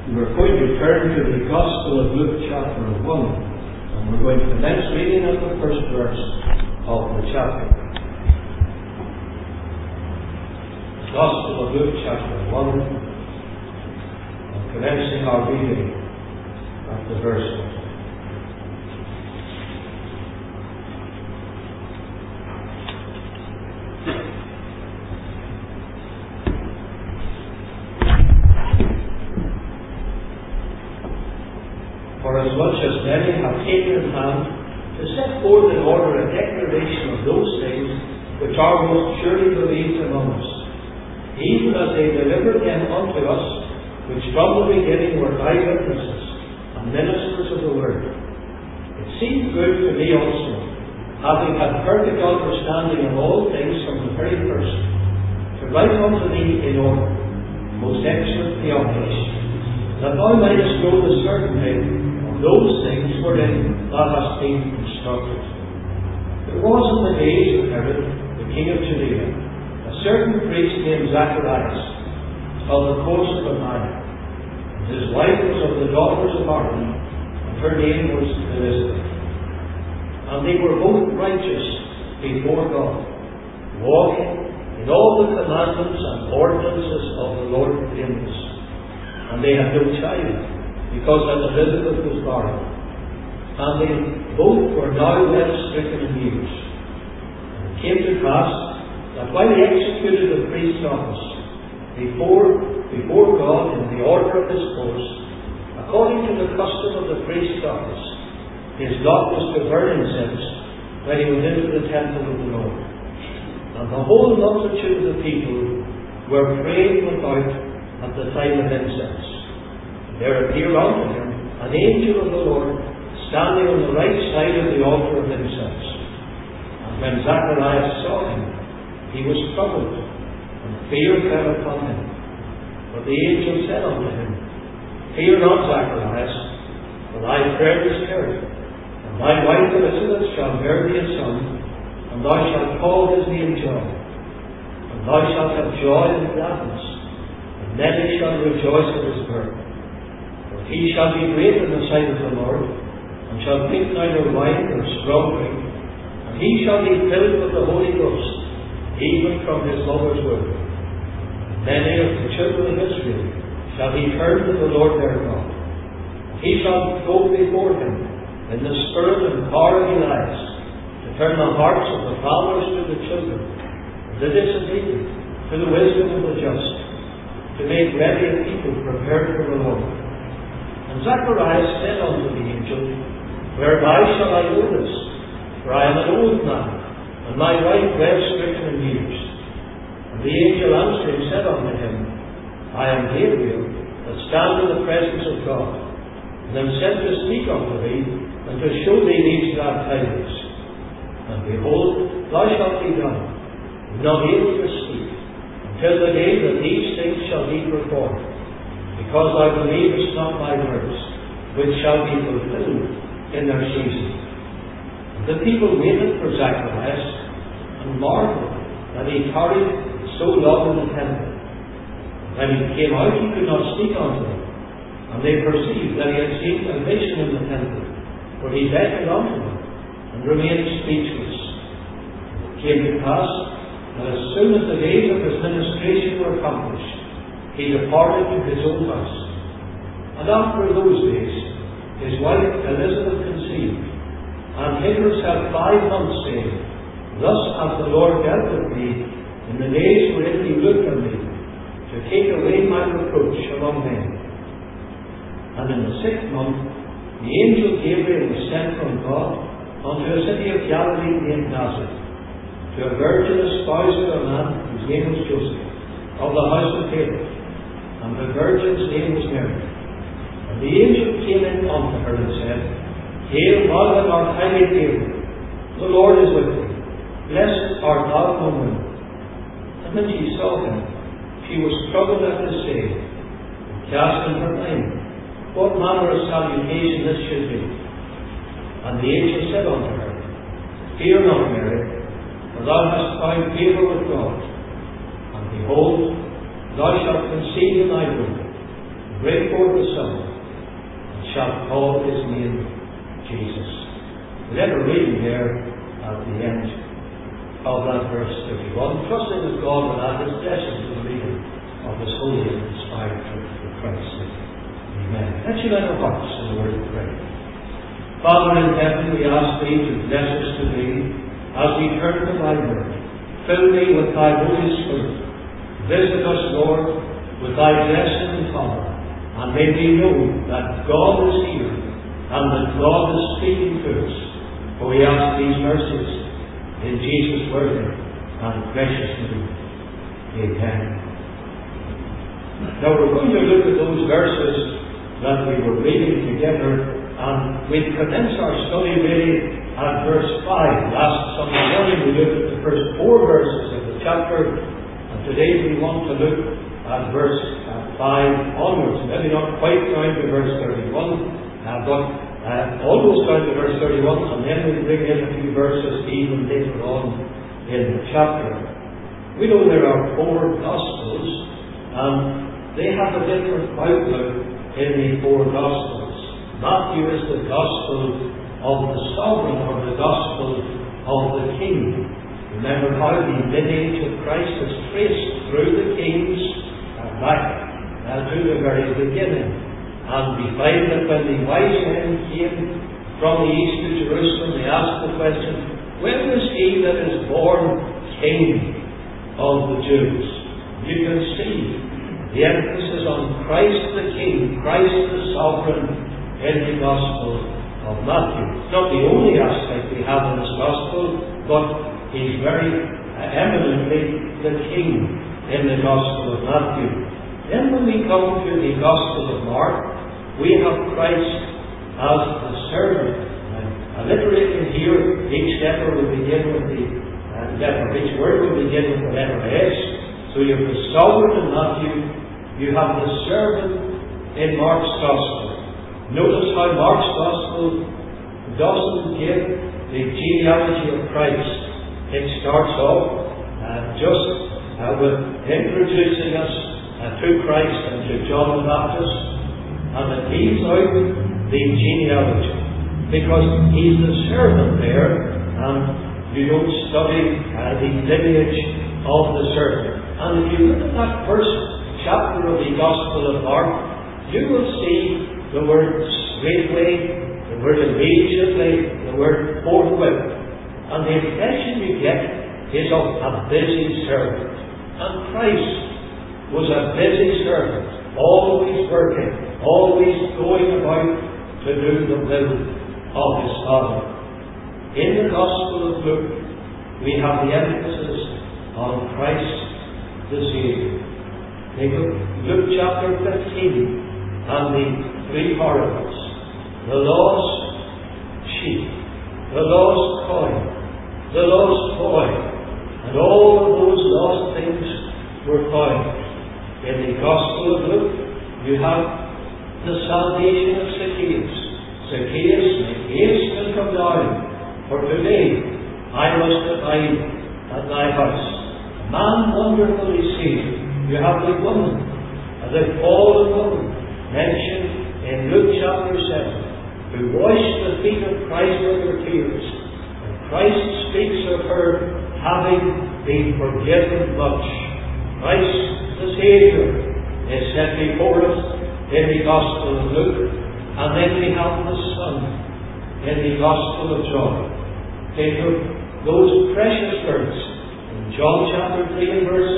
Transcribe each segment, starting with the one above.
We're going to turn to the Gospel of Luke chapter 1, and we're going to commence reading at the first verse of the chapter. The Gospel of Luke chapter 1, and commencing our reading at the verse 1. For as much as many have taken in hand to set forth in order a declaration of those things which are most surely believed among us, even as they delivered them unto us, which from the beginning were eyewitnesses and ministers of the word. It seemed good to me also, having had perfect understanding of all things from the very first, to write unto thee in order, most excellent Theophilus, that thou mightest know the certainty those things wherein thou hast been instructed. There was in the days of Herod, the king of Judea, a certain priest named Zacharias, of the coast of Abia, and his wife was of the daughters of Aaron, and her name was Elizabeth. And they were both righteous before God, walking in all the commandments and ordinances of the Lord blameless. And they had no child, because that Elizabeth was barren, and they both were now well stricken in years. And it came to pass that while he executed the priest's office before God in the order of his post, according to the custom of the priest's office, his lot was to burn incense when he went into the temple of the Lord. And the whole multitude of the people were praying without at the time of incense. There appeared unto him an angel of the Lord, standing on the right side of the altar of incense. And when Zacharias saw him, he was troubled, and fear fell upon him. But the angel said unto him, Fear not, Zacharias, for thy prayer is heard, and thy wife Elizabeth shall bear thee a son, and thou shalt call his name John. And thou shalt have joy and gladness, and many shall rejoice at his birth. He shall be great in the sight of the Lord, and shall drink neither wine nor strong drink, and he shall be filled with the Holy Ghost, even from his mother's womb. Many of the children of Israel shall be turned to the Lord their God. He shall go before him in the spirit and power of Elias, to turn the hearts of the fathers to the children, and the disobedient to the wisdom of the just, to make ready a people prepared for the Lord. And Zacharias said unto the angel, Whereby shall I know this? For I am an old man, and my wife well stricken in years. And the angel answering said unto him, I am Gabriel, that stand in the presence of God, and am sent to speak unto thee, and to show thee these glad tidings. And behold, thou shalt be dumb, not able to speak, until the day that these things shall be performed, because thou believest not my words, which shall be fulfilled in their season. And the people waited for Zacharias, and marveled that he tarried so long in the temple. When he came out, he could not speak unto them, and they perceived that he had seen a vision in the temple, for he beckoned unto them, and remained speechless. It came to pass that as soon as the days of his ministration were accomplished, he departed to his own house. And after those days, his wife Elizabeth conceived, and hid herself 5 months, saying, Thus hath the Lord dealt with me in the days wherein he looked on me, to take away my reproach among men. And in the 6th month, the angel Gabriel was sent from God unto a city of Galilee named Nazareth, to a virgin espoused to a man whose name was Joseph, of the house of David. And the virgin's name was Mary. And the angel came in unto her and said, Hail, thou that art highly favoured, the Lord is with thee. Blessed art thou among women. And when she saw him, she was troubled at his saying, and cast in her mind what manner of salutation this should be. And the angel said unto her, Fear not, Mary, for thou hast found favour with God. And behold, thou shalt conceive in thy womb, bring forth a son, and shalt call his name Jesus. We have a reading there at the end of that verse 31, trusting that God will add his blessing to the reading of his holy and inspired truth for Christ's sake. Amen. Let's unite our hearts in the word of prayer. Father in heaven, we ask thee to bless us today as we turn to thy word. Fill me with thy Holy Spirit. Visit us, Lord, with thy blessing and power, and may we know that God is here and that God is speaking to us. For we ask these mercies in Jesus' worthy and precious name. Amen. Now we're going to look at those verses that we were reading together, and we'll commence our study really at verse 5. Last Sunday morning we looked at the first 4 verses of the chapter, and today we want to look at verse 5 onwards. Maybe not quite down to verse 31, but almost down to verse 31, and then we'll bring in a few verses even later on in the chapter. We know there are 4 Gospels, and they have a different outlook in the 4 Gospels. Matthew is the Gospel of the sovereign, or the Gospel of the King. Remember how the lineage of Christ is traced through the kings back to the very beginning. And we find that when the wise men came from the east to Jerusalem, they asked the question, when was he that is born King of the Jews? You can see the emphasis on Christ the King, Christ the Sovereign, in the Gospel of Matthew. It's not the only aspect we have in this Gospel, but he's very eminently the King in the Gospel of Matthew. Then when we come to the Gospel of Mark, we have Christ as the servant. Alliterated here, each letter will begin with the letter, each word will begin with the letter S. So you have the sovereign in Matthew, you have the servant in Mark's Gospel. Notice how Mark's Gospel doesn't give the genealogy of Christ. It starts off with introducing us to Christ and to John the Baptist, and it leaves out the genealogy, because he's the servant there, and you don't study the lineage of the servant. And if you look at that first chapter of the Gospel of Mark, you will see the word straightway, the word immediately, the word forthwith. And the impression you get is of a busy servant. And Christ was a busy servant, always working, always going about to do the will of his Father. In the Gospel of Luke, we have the emphasis on Christ the Saviour. Take Luke chapter 15 and the 3 parables. The lost sheep, the lost coin, the lost boy, and all of those lost things were found. In the Gospel of Luke, you have the salvation of Zacchaeus. Zacchaeus, make haste and come down, for today I must abide at thy house. Man wonderfully saved. You have the woman, the fallen woman, mentioned in Luke chapter 7, who washed the feet of Christ with her tears. And Christ speaks of her having been forgiven much. Christ the Saviour is set before us in the Gospel of Luke, and then we have the Son in the Gospel of John. Take those precious words in John chapter 3 and verse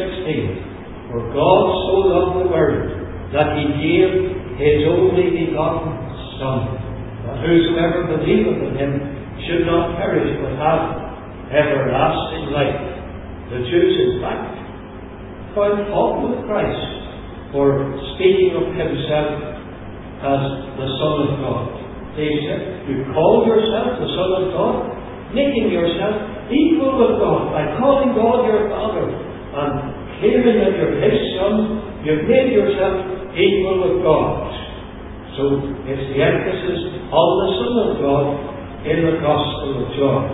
16. For God so loved the world that he gave his only begotten Son, that whosoever believeth in him should not perish but have everlasting life. The Jews, in fact, found fault with Christ for speaking of himself as the Son of God. They said, you call yourself the Son of God, making yourself equal with God by calling God your Father and claiming that you're his Son. You've made yourself equal with God. So it's the emphasis on the Son of God in the Gospel of John.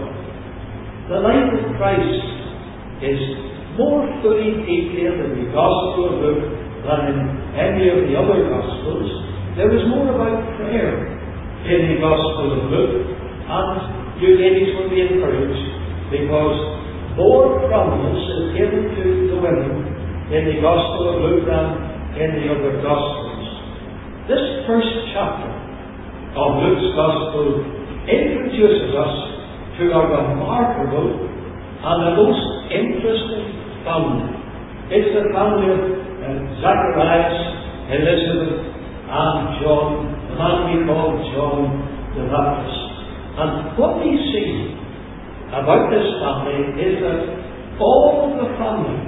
The life of Christ is more fully detailed in the Gospel of Luke than in any of the other Gospels. There is more about prayer in the Gospel of Luke, and you ladies will be encouraged, because more prominence is given to the women in the Gospel of Luke than in the other Gospels. This first chapter of Luke's Gospel introduces us to a remarkable and a most interesting family. It's the family of Zacharias, Elizabeth, and John, the man we call John the Baptist. And what we see about this family is that all the family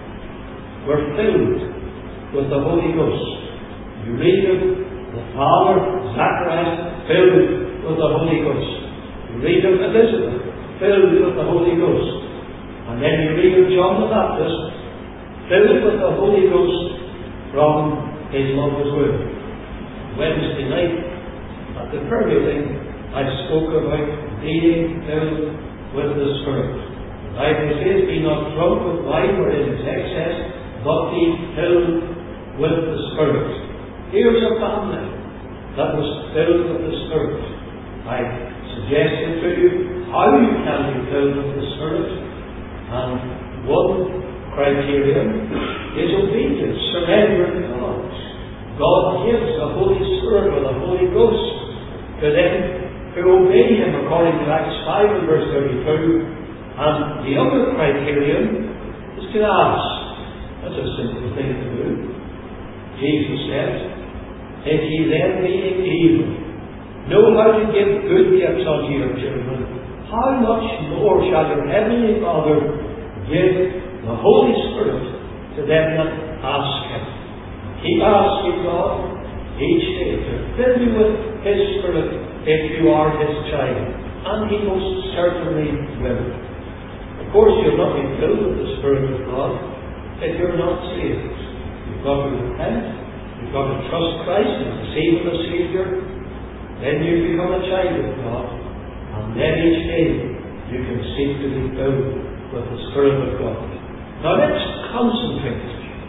were filled with the Holy Ghost. You read of the father, Zacharias, filled with the Holy Ghost. You read of Elizabeth, filled with the Holy Ghost. And then you read of John the Baptist, filled with the Holy Ghost from his mother's womb. Wednesday night, at the prayer meeting, I spoke about being filled with the Spirit. The Bible says, "Be not drunk with wine wherein is excess, but be filled with the Spirit." Here's a family that was filled with the Spirit. I suggested to you how you can be filled with the Spirit, and one criterion is obedience, surrender to God. God gives the Holy Spirit or the Holy Ghost to them who obey Him, according to Acts 5 and verse 32. And the other criterion is to ask. That's a simple thing to do. Jesus said, "If ye then, being evil, know how to give good gifts unto your children, how much more shall your heavenly Father give the Holy Spirit to them that ask Him?" Keep asking God each day to fill you with His Spirit if you are His child. And He most certainly will. Of course, you'll not be filled with the Spirit of God if you're not saved. You've got to repent. You've got to trust Christ and receive Him as Saviour. Then you become a child of God. And then each day you can seek to be filled with the Spirit of God. Now let's concentrate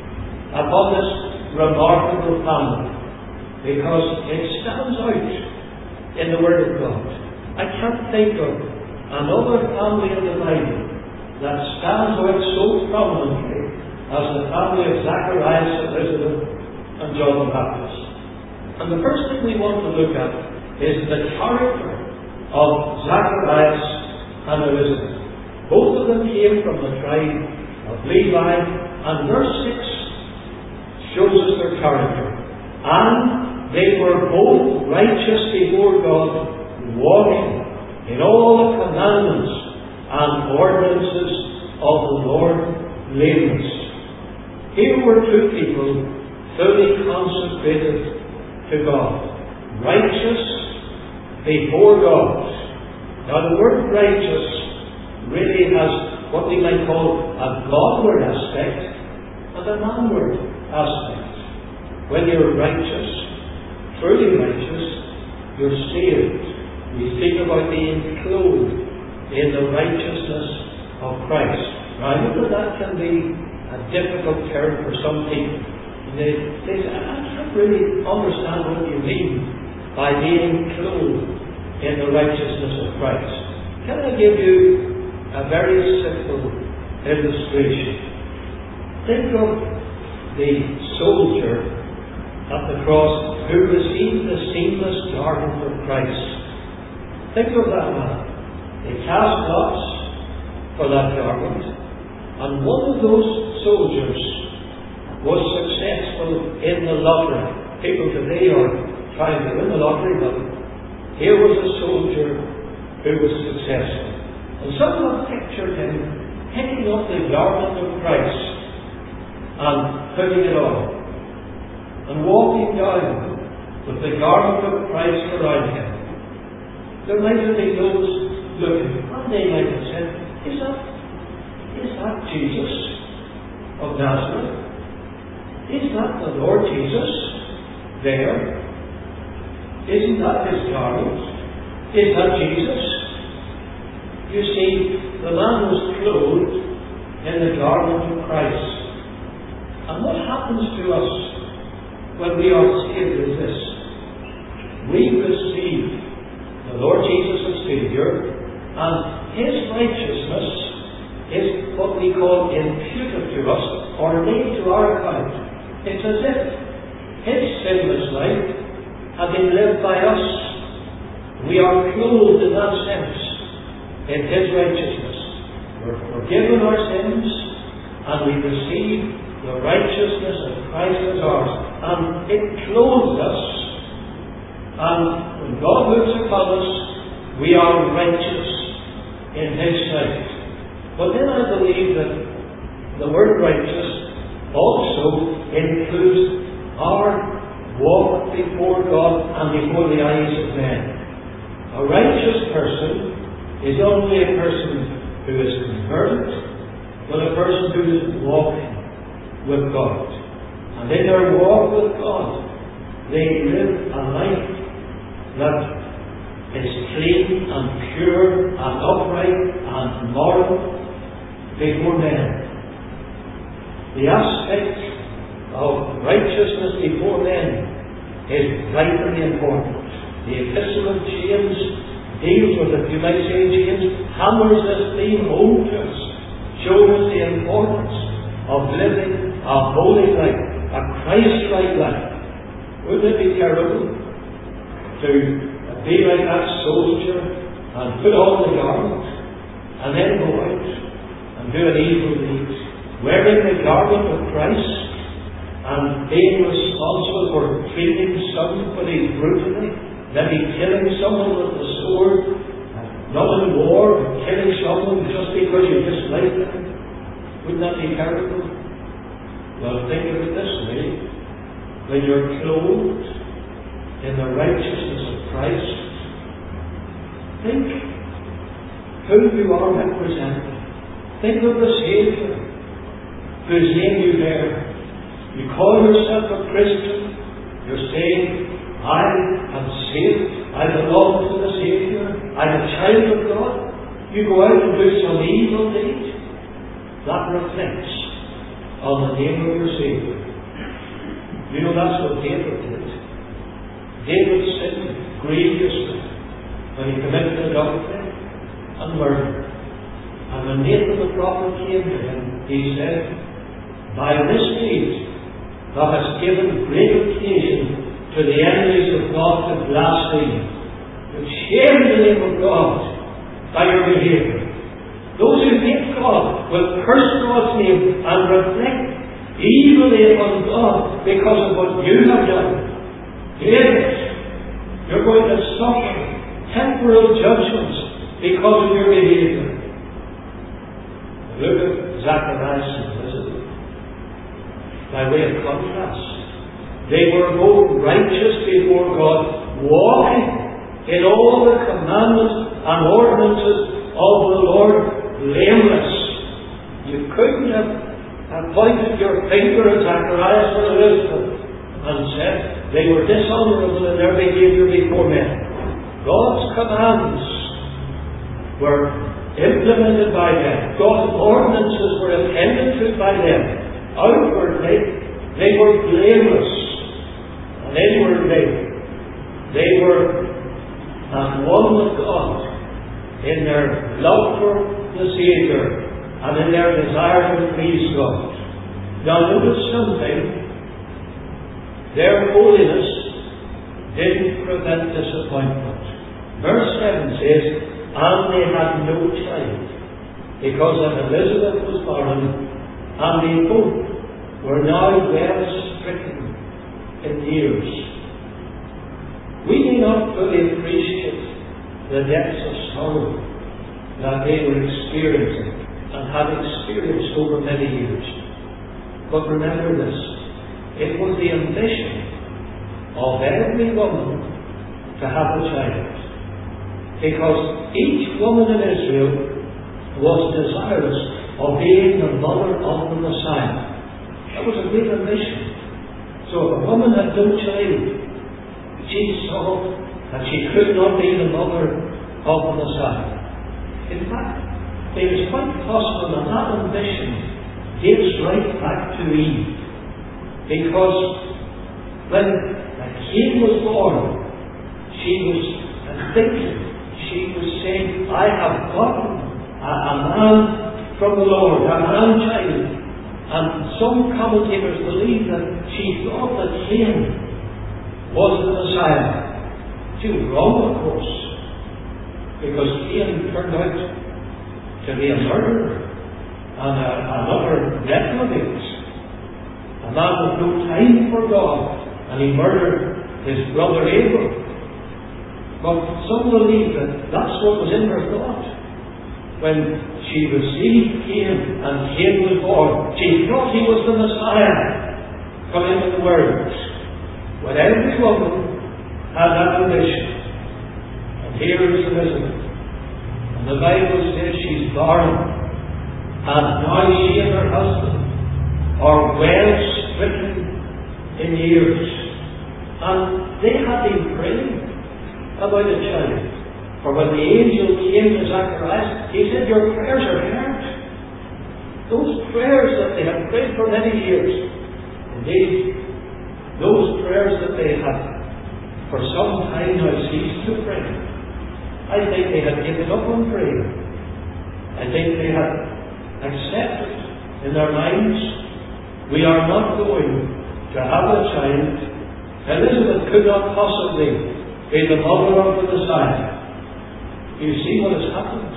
upon this remarkable family, because it stands out in the Word of God. I can't think of another family in the Bible that stands out so prominently as the family of Zacharias, Elizabeth, and John the Baptist. And the first thing we want to look at is the character of Zacharias and Elizabeth. Both of them came from the tribe of Levi, and verse 6 shows us their character. "And they were both righteous before God, walking in all the commandments and ordinances of the Lord blameless." Here were two people fully consecrated to God, righteous before God. Now the word righteous really has what we might call a Godward aspect and a manward aspect. When you're righteous, truly righteous, you're saved. We speak about being clothed in the righteousness of Christ. Now I know that can be a difficult term for some people. They say, "I can't really understand what you mean by being clothed in the righteousness of Christ." Can I give you a very simple illustration? Think of the soldier at the cross who received the seamless garment of Christ. Think of that man. They cast lots for that garment, and one of those soldiers was successful in the lottery. People today are trying to win the lottery, but here was a soldier who was successful. And someone pictured him picking up the garment of Christ and putting it on, and walking down with the garment of Christ around him. There might have been those looking, and they might have said, Is that Jesus of Nazareth? Is that the Lord Jesus there? Isn't that His garment? Is that Jesus? You see, the man was clothed in the garment of Christ. And what happens to us when we are saved is this. We receive the Lord Jesus as Saviour, and His righteousness is what we call imputed to us, or laid to our account. It's as if His sinless life had been lived by us. We are clothed in that sense in His righteousness. We're forgiven our sins, and we receive the righteousness of Christ as ours. And it clothes us. And when God looks upon us, we are righteous in His sight. But then I believe that the word righteous also includes our walk before God and before the eyes of men. A righteous person is only a person who is converted, but a person who is walking with God. And in their walk with God, they live a life that is clean and pure and upright and moral before men. The aspect of righteousness before men is vitally important. The Epistle of James deals with it. You might say James hammers this theme home to us, showing us the importance of living a holy life, a Christ-like life. Wouldn't it be terrible to be like that soldier and put on the garment and then go out and do an evil deed, wearing the garment of Christ and being responsible for treating somebody brutally, maybe killing someone with the sword, not in war, but killing someone just because you dislike them? Wouldn't that be terrible? Well, think of it this way. When you're clothed in the righteousness of Christ, think who you are representing. Think of the Saviour whose name you bear. You call yourself a Christian. You're saying, I am saved. I belong to the Saviour. I'm a child of God. You go out and do some evil deed. That reflects on the name of your Saviour. You know, that's what David did. David sinned grievously when he committed adultery and murder. And when Nathan the prophet came to him, he said, by this deed thou hast given great occasion to the enemies of God to blaspheme. You've shamed the name of God by your behaviour. Those who hate God will curse God's name and reflect evilly upon God because of what you have done. David, you're going to suffer temporal judgments because of your behaviour. Look at Zacharias and Elizabeth. By way of contrast, they were both righteous before God, walking in all the commandments and ordinances of the Lord, blameless. You couldn't have pointed your finger at Zacharias or Elizabeth and said they were dishonourable in their behaviour before men. God's commands were implemented by them. God's ordinances were attended to by them. Outwardly, they were blameless. And inwardly, they were at one with God in their love for the Saviour and in their desire to please God. Now notice something. Their holiness didn't prevent disappointment. Verse 7 says, and they had no child, because that Elizabeth was barren, and they both were now well stricken in years. We may not fully appreciate the depths of sorrow that they were experiencing and had experienced over many years. But remember this, it was the ambition of every woman to have a child. Because each woman in Israel was desirous of being the mother of the Messiah. That was a great ambition. So if a woman had no child, she saw that she could not be the mother of the Messiah. In fact, it is quite possible that that ambition dates right back to Eve. Because when a king was born, she was thinking, she was saying, I have gotten a man from the Lord, a man-child. And some commentators believe that she thought that Cain was the Messiah. She was wrong, of course, because Cain turned out to be a murderer and an utter reprobate, a man with no time for God, and he murdered his brother Abel. But some believe that that's what was in her thought. When she received Cain and Cain was born, she thought he was the Messiah come into the world. When every woman had that ambition, and here is Elizabeth, and the Bible says she's barren, and now she and her husband are well stricken in years, and they had been praying about a child. For when the angel came to Zacharias, he said, your prayers are heard. Those prayers that they had prayed for many years, indeed, those prayers that they had for some time now ceased to pray, I think they had given up on prayer. I think they had accepted in their minds, we are not going to have a child. Elizabeth could not possibly be the mother of the Messiah. You see what has happened?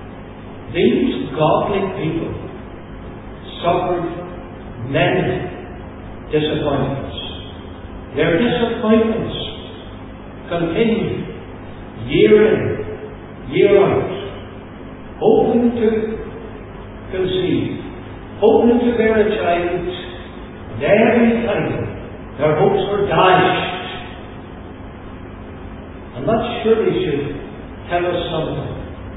These godly people suffered many disappointments. Their disappointments continued year in, year out, hoping to conceive, hoping to bear a child, and every time their hopes were dashed. And that surely should tell us something.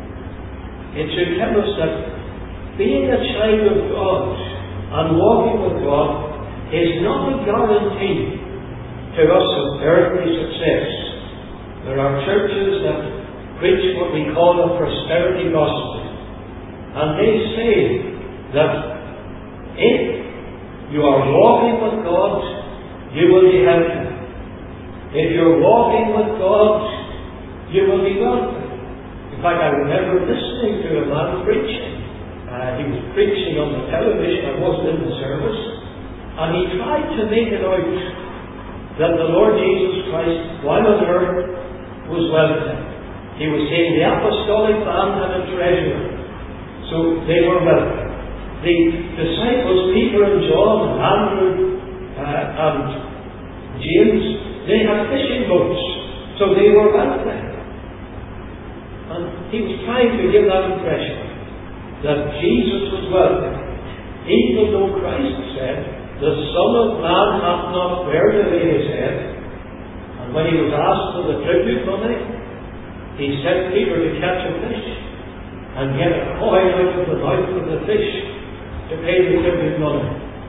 It should tell us that being a child of God and walking with God is not a guarantee to us of earthly success. There are churches that preach what we call a prosperity gospel, and they say that if you are walking with God, you will be healthy. If you're walking with God, you will be wealthy. In fact, I remember listening to a man preaching. He was preaching on the television. I wasn't in the service. And he tried to make it out that the Lord Jesus Christ, while on earth, was wealthy. He was saying the apostolic band had a treasure, so they were wealthy. The disciples, Peter and John and Andrew and James, they had fishing boats, so they were wealthy. And he was trying to give that impression that Jesus was wealthy, even though Christ said, the Son of Man hath not where to lay his head. And when he was asked for the tribute money, he sent Peter to catch a fish and get a coin out of the mouth of the fish to pay the tribute money.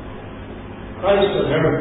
Christ on earth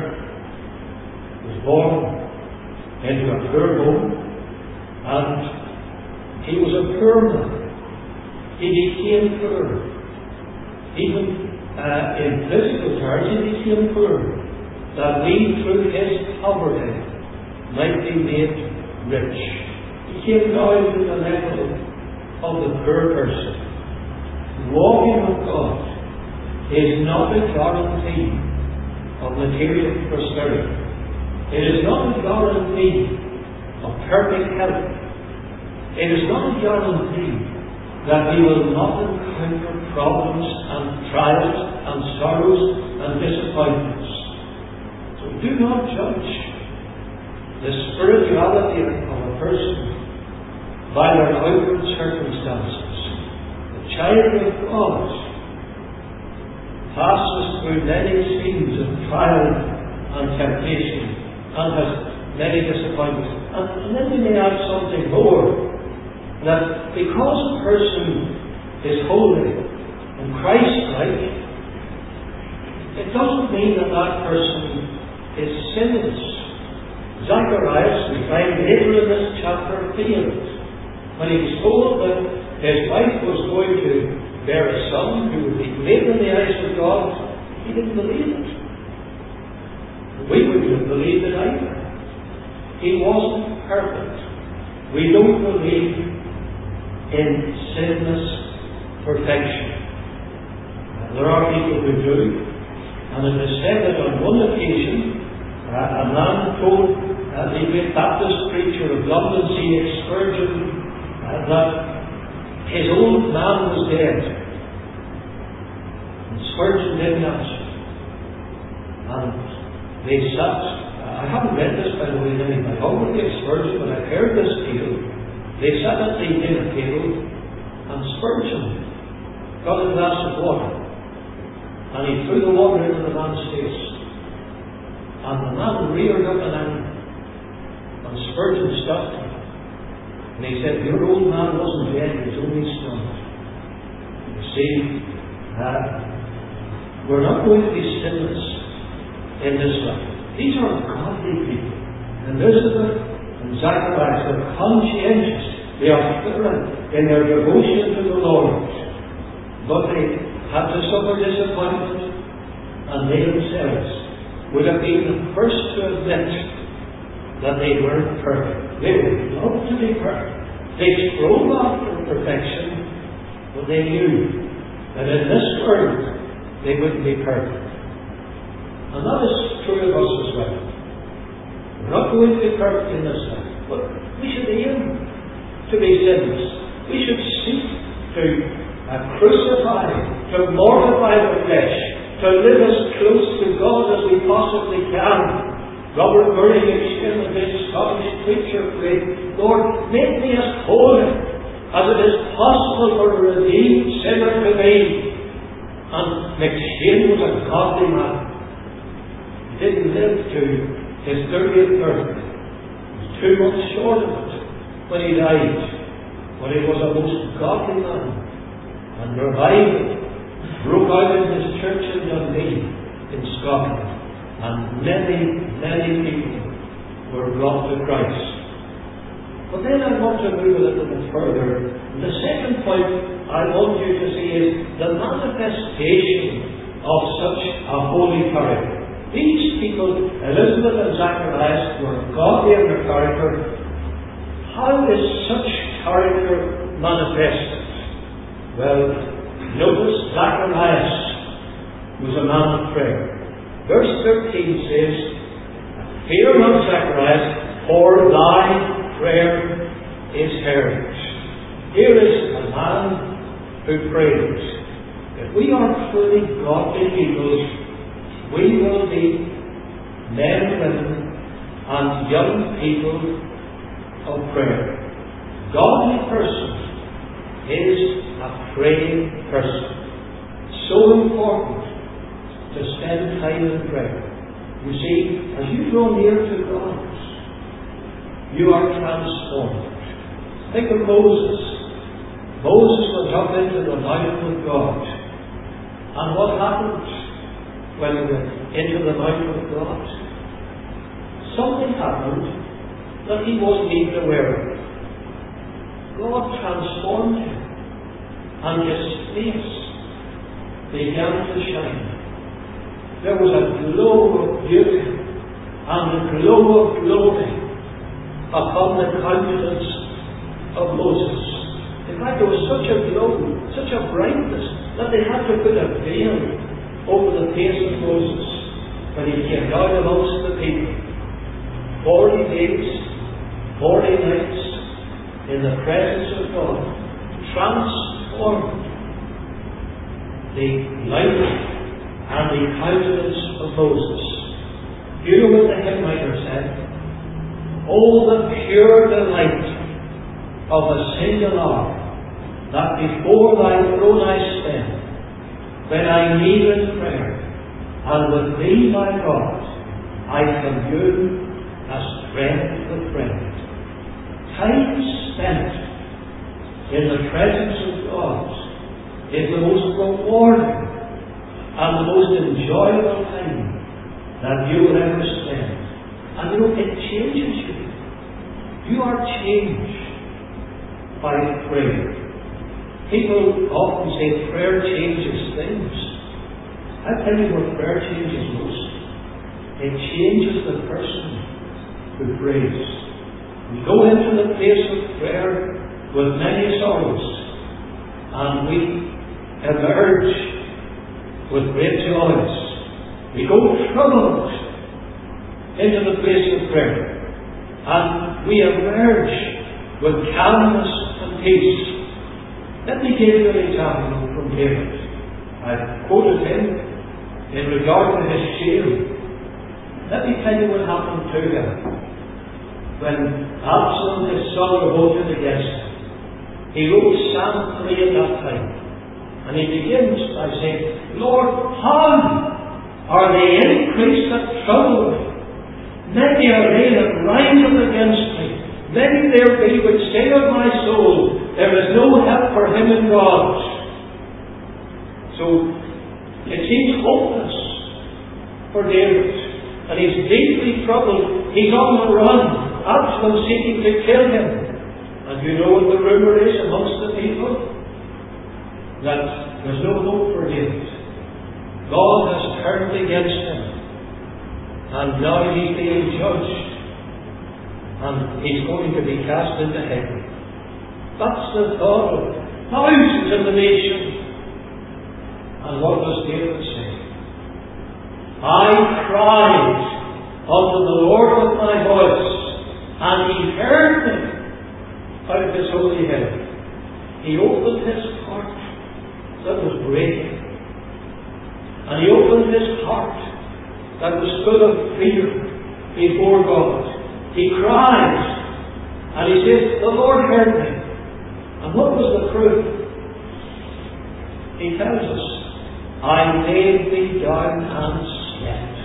was born into a poor home, and he was a poor man. He became poor. Even in physical terms, he became poor, that we through his poverty might be made rich. He came down to the level of the poor person. Walking with God is not a guarantee of material prosperity. It is not a guarantee of perfect health. It is not a guarantee that we will not encounter problems and trials and sorrows and disappointments. So do not judge the spirituality of a person by their outward circumstances. The child of God passes through many scenes of trial and temptation and has many disappointments. And then we may add something more, that because a person is holy and Christ-like, it doesn't mean that that person is sinless. Zacharias, we find later in this chapter, failed. When he was told that his wife was going to bear a son who would be great in the eyes of God, he didn't believe it. we wouldn't have believed it either. He wasn't perfect. We don't believe in sinless perfection. There are people who do, and it is said that on one occasion a man told the great Baptist preacher of London, C.H. Spurgeon, that his old man was dead. And Spurgeon didn't answer. And they sat, I haven't read this by the way in any biography of Spurgeon, but I've heard this tale. They sat at the dinner table, and Spurgeon got a glass of water, and he threw the water into the man's face. And the man reared up in anger, and Spurgeon stopped him. And he said, your old man wasn't dead, he was only stunned. You see, we're not going to be sinless in this life. These are godly people. Elizabeth and Zacharias are conscientious. They are thorough in their devotion to the Lord. But they had to suffer disappointment, and they themselves would have been the first to admit that they weren't perfect. They would love to be perfect. They strove after perfection, but they knew that in this world they wouldn't be perfect. And that is true of us as well. We're not going to be perfect in this life, but we should aim to be sinless. We should seek to crucify, to mortify the flesh, to live as close to God as we possibly can. Robert Murray explained in his Scottish preacher prayed, Lord, make me as holy as it is possible for a redeemed sinner to be. And McShane was a godly man. He didn't live to his 30th birthday. He was 2 months short of it when he died. But he was a most godly man. And revival broke out in his church in Dundee, in Scotland, and many, many people were brought to Christ. But then I want to move a little bit further. The second point I want you to see is the manifestation of such a holy character. These people, Elizabeth and Zacharias, were godly in their character. How is such character manifested? Well, notice Zacharias was a man of prayer. Verse 13 says, fear not, Zacharias, for thy prayer is heard. Here is a man who prays. If we are truly godly people, we will be men and women and young people of prayer. Godly person is a praying person. So important to spend time in prayer. You see, as you draw near to God, you are transformed. Think of Moses. Moses went up into the mountain with God. And what happened when he went into the mountain with God? Something happened that he wasn't even aware of. God transformed him, and his face began to shine. There was a glow of beauty and a glow of glory upon the countenance of Moses. In fact, there was such a glow, such a brightness, that they had to put a veil over the face of Moses when he came down amongst the people. 40 days, 40 nights, in the presence of God, transformed the life and the countenance of Moses. You know what the hymn writer said? Oh, the pure delight of a single hour, that before thy throne I spend, when I kneel in prayer, and with thee, my God, I commune as friend with friend. Time spent in the presence of God is the most rewarding and the most enjoyable time that you will ever spend. And you know, it changes you. You are changed by prayer. People often say prayer changes things. I tell you what prayer changes most. It changes the person who prays. We go into the place of prayer with many sorrows, and we emerge with great joys. We go troubled into the place of prayer, and we emerge with calmness and peace. Let me give you an example from David. I've quoted him in regard to his shame. Let me tell you what happened to him when Absalom, his son, revolted against him. He wrote Psalm 3 at that time, and he begins by saying, Lord, how are they increased that trouble me? Many are they that rise up against me. Many there be which say of my soul, there is no help for him in God. So it seems hopeless for David, and he's deeply troubled. He's on the run. Absalom seeking to kill him. And you know what the rumour is amongst the people? That there's no hope for David. God has turned against him, and now he's being judged, and he's going to be cast into hell. That's the thought of thousands in the nation. And what does David say? I cried unto the Lord with my voice, and he heard me out of his holy heaven. He opened his heart that was breaking, and he opened his heart that was full of fear before God. He cried, and he says, the Lord heard me. And what was the proof? He tells us, I laid me down and slept.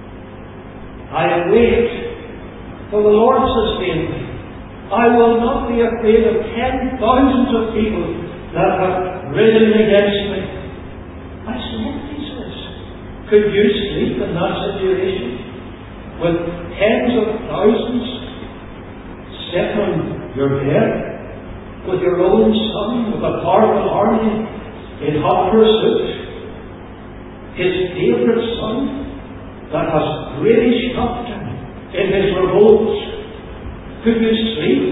I await, for the Lord sustained me. I will not be afraid of 10,000 of people that have risen against me. I slept, he says. Could you sleep in that situation? With tens of thousands sitting on your bed, with your own son, with a powerful army in hot pursuit, his favourite son that has really stopped him in his revolt. Could you sleep?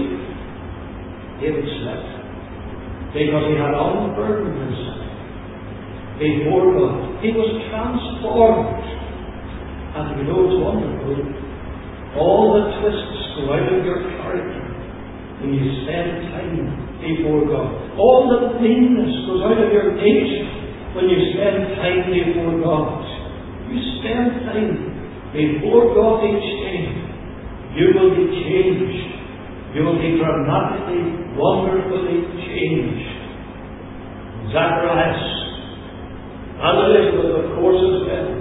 David slept because he had unburdened himself before God. He was transformed. And you know it's wonderful. All the twists go out of your character when you spend time before God. All the meanness goes out of your nature when you spend time before God. You spend time before God each day, you will be changed. You will be dramatically, wonderfully changed. Zacharias and Elizabeth, of course, as well.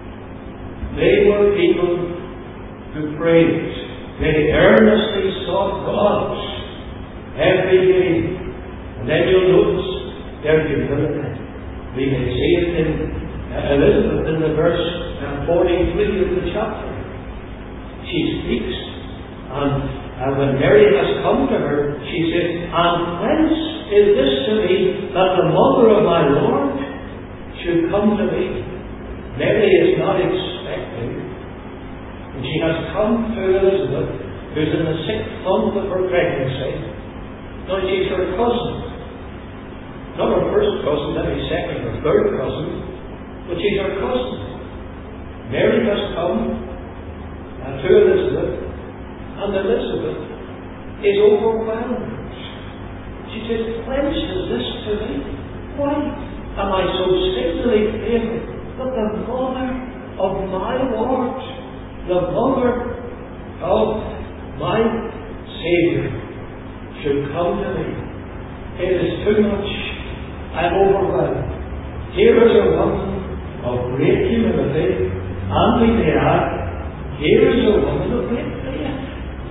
They were people who prayed. They earnestly sought God every day. And then you'll notice their humility. We can see it in Elizabeth in the verse 43 of the chapter. She speaks, and when Mary has come to her, she says, and whence is this to me that the mother of my Lord should come to me? Mary is not expecting, and she has come to Elizabeth, who's in the 6th month of her pregnancy. Now she's her cousin. Not her first cousin, maybe second or third cousin, but she's her cousin. Mary has come to Elizabeth, and Elizabeth is overwhelmed. She says, whence is this to me? Why am I so signally favored that the mother of my Lord, the mother of my Saviour, should come to me? It is too much. I'm overwhelmed. Here is a woman of great humility, and we may add, here is a woman of great faith.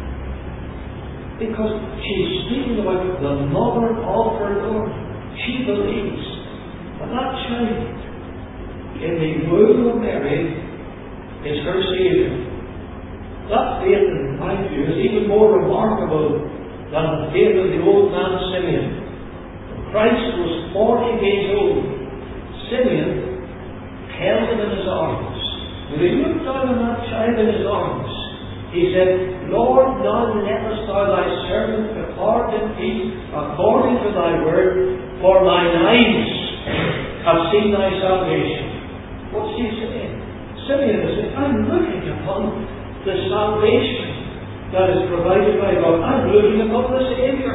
Because she's speaking about the mother of her Lord. She believes that that child in the womb of Mary is her Saviour. That faith, in my view, is even more remarkable than the faith of the old man Simeon. When Christ was 40 days old, Simeon held him in his arms When he looked down on that child in his arms, he said, Lord, now lettest thou thy servant depart in peace according to thy word, for mine eyes have seen thy salvation. What's he saying? Simeon is saying, I'm looking upon the salvation that is provided by God. I'm looking upon the Saviour.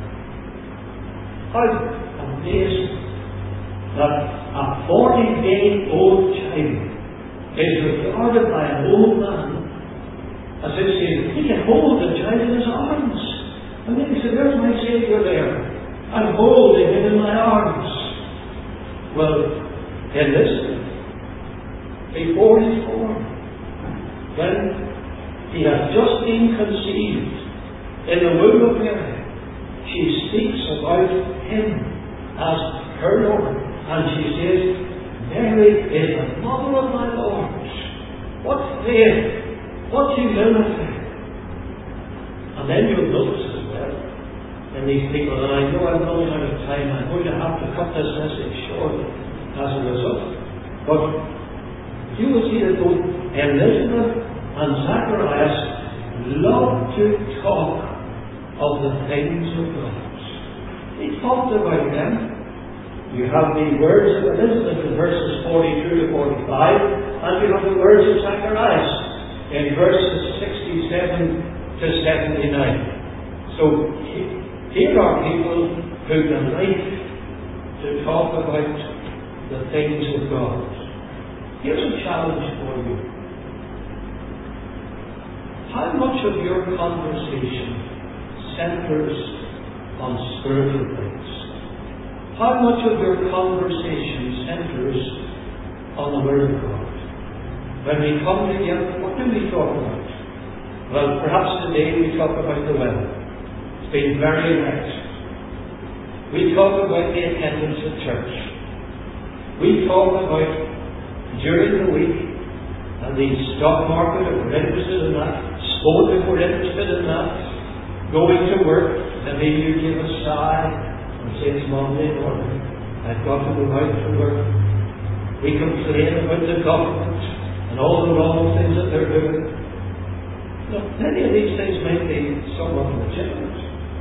How amazing that a 40-day-old child is regarded by an old man as if saying, he can hold the child in his arms. And then he said, there's my Saviour there. I'm holding him in my arms. Well, in this, before he's born, when he has just been conceived in the womb of Mary, she speaks about him as her Lord. And she says, Mary is the mother of my Lord. What faith! What humility! And then you'll notice as well, in these people, and I know I'm running out of time, I'm going to have to cut this message short as a result, but you will see that both Elizabeth and Zacharias love to talk of the things of God. They talked about them. You have the words of Elizabeth in verses 42 to 45, and you have the words of Zacharias in verses 67 to 79. So here are people who delight to talk about the things of God. Here's a challenge for you. How much of your conversation centers on spiritual things? How much of your conversation centers on the Word of God? When we come together, what do we talk about? Well, perhaps today we talk about the weather. It's been very wet. We talk about the attendance at church. We talk about during the week and the stock market, if we're interested in that, sport if we're interested in that, going to work, and maybe you give a sigh and say it's Monday morning, I've got to go out to work. We complain about the government and all the wrong things that they're doing. Now, many of these things might be somewhat legitimate.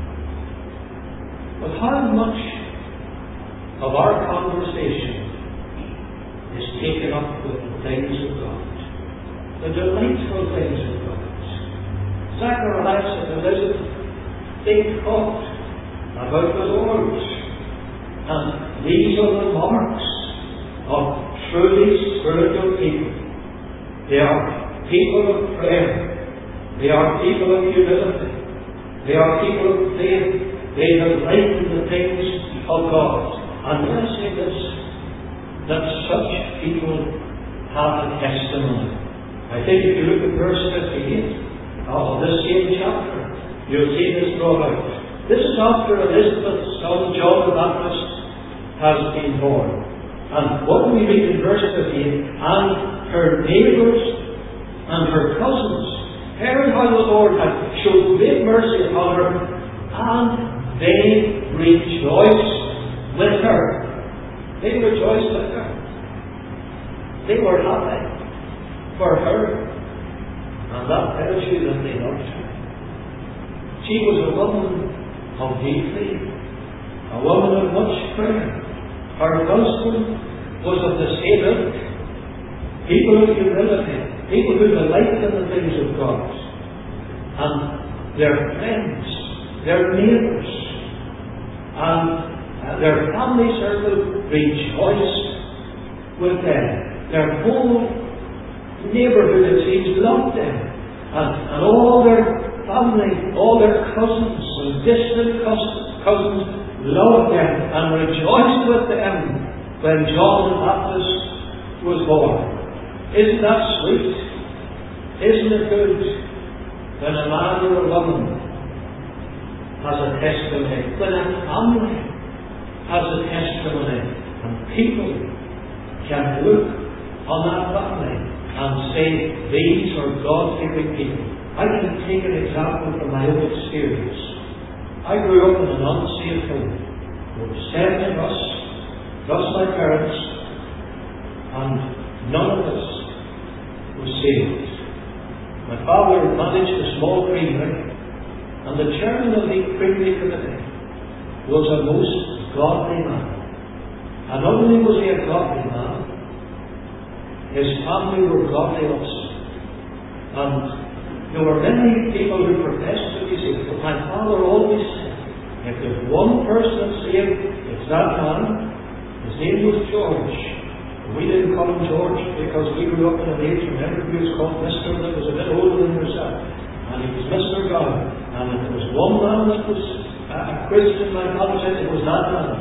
But how much of our conversation is taken up with the things of God? The delightful things of God. Zacharias and Elizabeth, they talked about the Lord. And these are the marks of truly spiritual people. They are people of prayer. They are people of humility. They are people of faith. They delight in the things of God. And let us say this, that such people have a testimony. I think if you look at verse 58 of this same chapter, you'll see this brought out. This is after Elizabeth's son John the Baptist has been born. And what do we read in verse 58? And her neighbours and her cousins heard how the Lord had showed great mercy upon her, and they rejoiced with her. They rejoiced with her. They were happy for her. And that tells you that they loved her. She was a woman of deep faith, a woman of much prayer. Her husband was of the same ilk, people of humility, people who delight in the things of God. And their friends, their neighbours, and their family circle rejoiced with them. Their whole neighbourhood, it seems, loved them. And all their family, all their cousins and distant cousins loved them and rejoiced with them when John the Baptist was born. Isn't that sweet? Isn't it good when a man or a woman has a testimony, when a family has a testimony, and people can look on that family and say, these are God-fearing people. I can take an example from my own experience. I grew up in an unsaved home. There were 7 of us, plus my parents, and none of us was saved. My father managed a small creamery, and the chairman of the creamery committee was a most godly man. And not only was he a godly man, his family were godly also. And there were many people who professed to be saved, but my father always said, if there's one person saved, it's that man. His name was George. We didn't call him George because we grew up in an age when everybody was called Mr. that was a bit older than yourself. And he was Mr. God. And if there was one man that was a Christian, my father said, it was that man.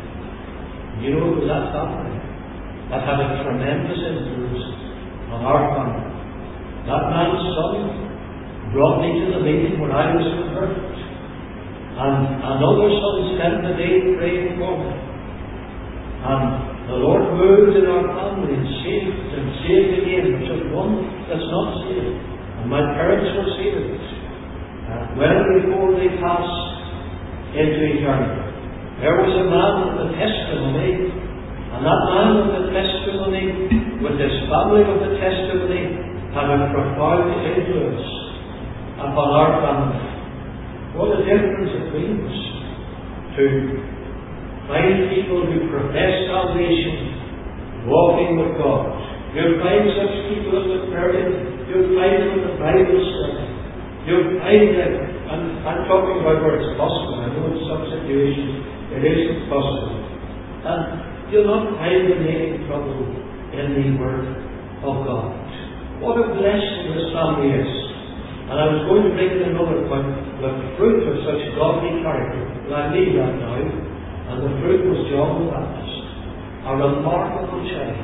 You know, it was that family that had a tremendous influence on our family. That man's son brought me to the meeting when I was converted. And another son spent the day praying for me. And the Lord moved in our family and saved again. There's just one that's not saved. And my parents were saved well before they passed into eternity. There was a man with a testimony, and that man with the testimony, with his family with the testimony, had a profound influence upon our family. What a difference it means to find people who profess salvation walking with God. You'll find such people in the prayer, you'll find them in the Bible study. You'll find them, and I'm talking about where it's possible. I know in some situations it isn't possible. And you'll not find them making trouble in the Word of God. What a blessing this family is. And I was going to make it another point, the fruit of such godly character. But I leave that now. And the fruit was John the Baptist, a remarkable child.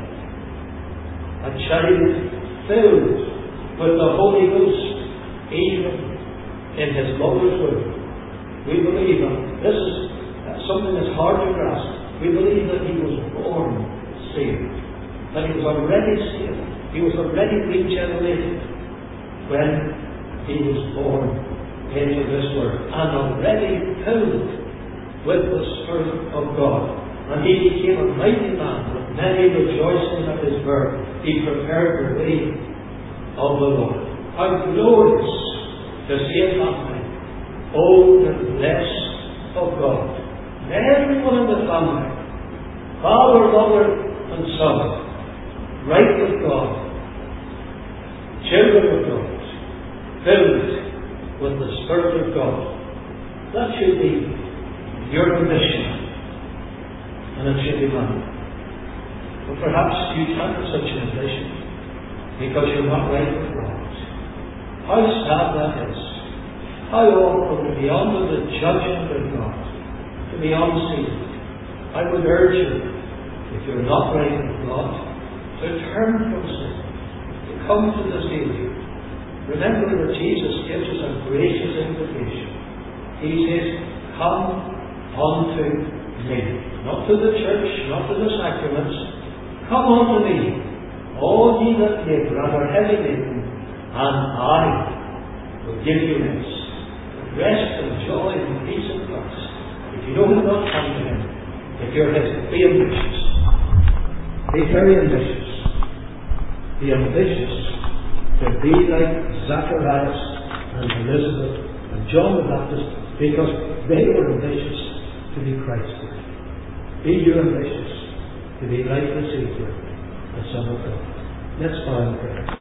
A child filled with the Holy Ghost, even in his mother's womb. We believe that this is something that's hard to grasp. We believe that he was born saved, that he was already saved. He was already regenerated when he was born into this world, and already filled with the Spirit of God. And he became a mighty man, with many rejoicing at his birth. He prepared the way of the Lord. How glorious to see a family. Oh, the bless of God. And everyone in the family, father, mother, and son, right with God, children of God, filled with the Spirit of God. That should be your ambition, and it should be mine. But perhaps you can't have such an ambition because you're not right with God. How sad that is. How awful to be under the judgment of God, to be unsaved. I would urge you, if you're not right with God, to turn from sin, to come to the Saviour. Remember that Jesus gives us a gracious invitation. He says, come unto me. Not to the church, not to the sacraments. Come unto me, all ye that labor and are heavy laden, and I will give you rest and joy and peace in Christ. If you know him, not come to him. If you're his, be ambitious. Be very ambitious. Be ambitious to be like Zacharias and Elizabeth and John the Baptist, because they were ambitious to be Christ-like. Be you ambitious to be like the Saviour, the Son of God. Let's bow in prayer.